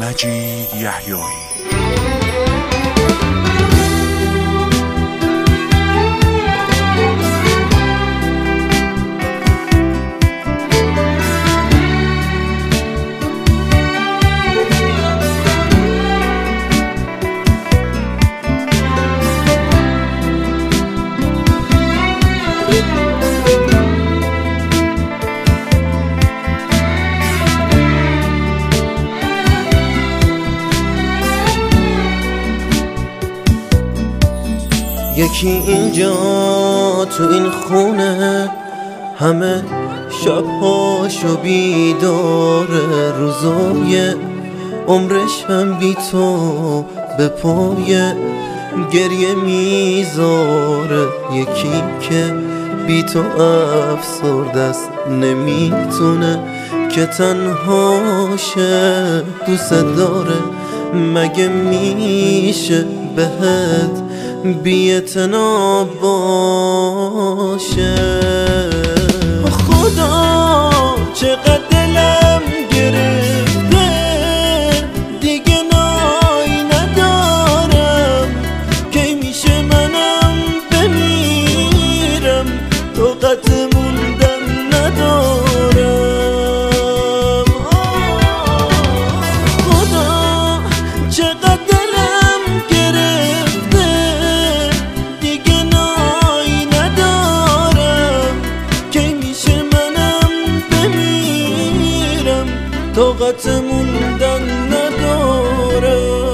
مجید یحیایی. یکی اینجا تو این خونه همه شبهاشو بیداره، روزای عمرش هم بی تو به پای گریه میذاره. یکی که بی تو افسرده است، نمیتونه که تنهاشه، دوست داره مگه میشه بهت بی‌اعتنا باشه. خدا چقدر دلم گرفته، دیگه نایی ندارم، کی میشه منم بمیرم، طاقت موندن ندارم. خدا چقدر دلم گرفته، دیگه نایی ندارم، کی میشه منم بمیرم، طاقت موندن ندارم.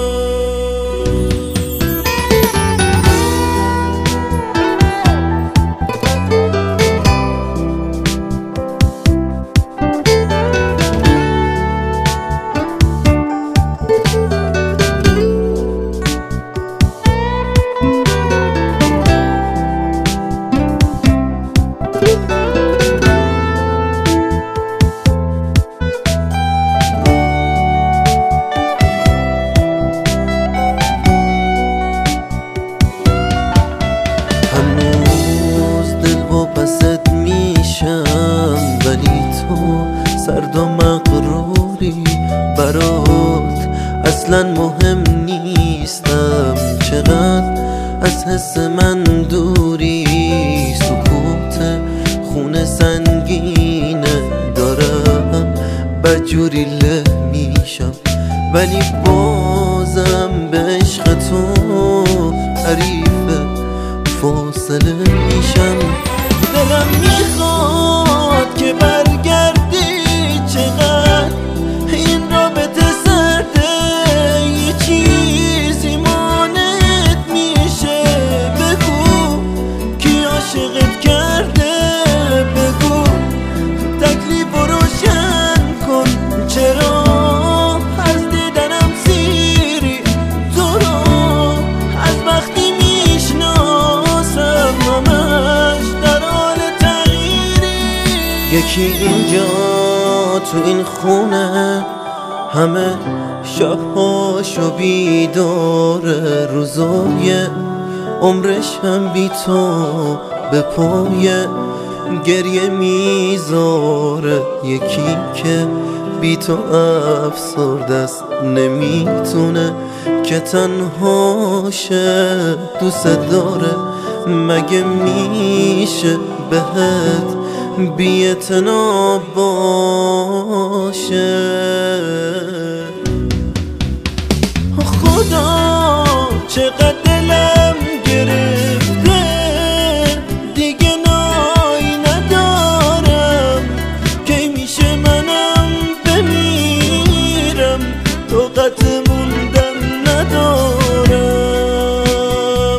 پست میشم ولی تو سرد و مغروری، برات اصلا مهم نیستم، چقدر از حس من دوری. سکوت خونه سنگینه، دارم بدجوری له میشم، ولی بازم به عشق تو حریف فاصله میشم. دلم میخواد که برگردی، چقدر این رابطه سرده، یه چیزی مانعت میشه، بگو کی عاشقت کرده، بگو تکلیف رو روشن کن، چرا از دیدنم سیری، تو رو از وقتی میشناسم همش در حال تغییری. یکی اینجا تو این خونه همه شبهاشو بیداره، روزای عمرش هم بی تو به پای گریه میذاره. یکی که بی تو افسرده است، نمیتونه که تنهاشه، دوست داره مگه میشه بهت بی‌اعتنا باشه. خدا چقدر دلم گرفته، دیگه نایی ندارم، کی میشه منم بمیرم، طاقت موندن ندارم.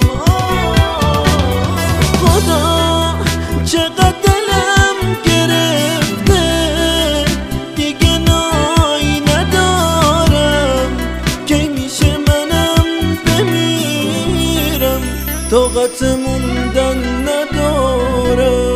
خدا چقدر دلم گرفته، دیگه نایی ندارم، کی میشه منم بمیرم، طاقت موندن ندارم.